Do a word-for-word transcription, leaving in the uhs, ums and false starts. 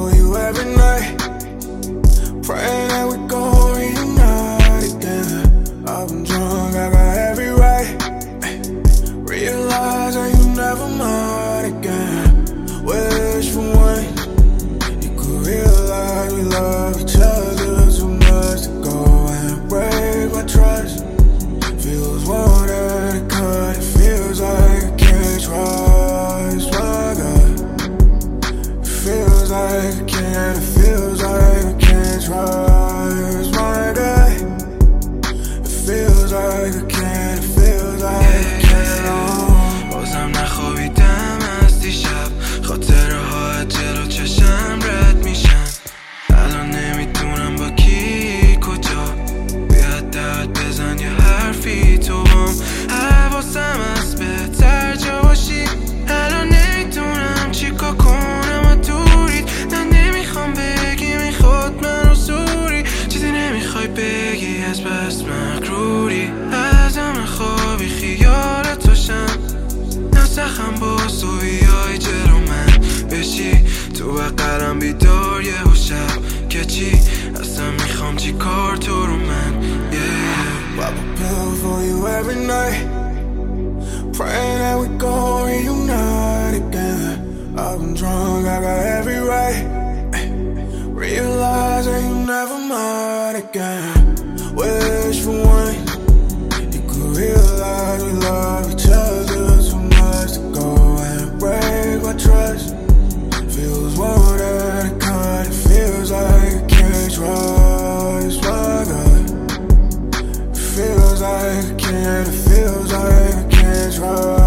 for you every night, praying that we gon' reunite again. I've been drunk, I got every right. Realize that you never mind again. Wish for one, you could realize we love each other too much to go and break my trust. Feels more than it could, it feels like I can't trust my God. It feels like I can't, it feels like I can't trust my God. It feels like I can't, it feels like I can't. بازم نخوابیدم از دیشب، خاطره ها جلو چشم رد میشن. الان نمیدونم با کی کجا، بیا داد بزن یه حرفی تو بام. حواسم از بهتر جا باشی، الان نمیدونم چیکار کنم و دورید. نه نمیخوام بگی میخواد منو زوری، چیزی نمیخوای بگی از بس مغروری. ازم نخوابی خیالت باشم، نسخم با تو بیای جلو من بشی تو بقرم بیدار یه شب که چی اصلا میخوام چی کار تو رو من. yeah. Pop a pill for you every night, praying that we gon' reunite again. I've been drunk, I got every right. Realize that you never mind again. Wish for one, you could realize we love each other too much to go and break my trust. Feels more than it could, it feels like I can't trust my God. It feels like I can't, it feels like I can't trust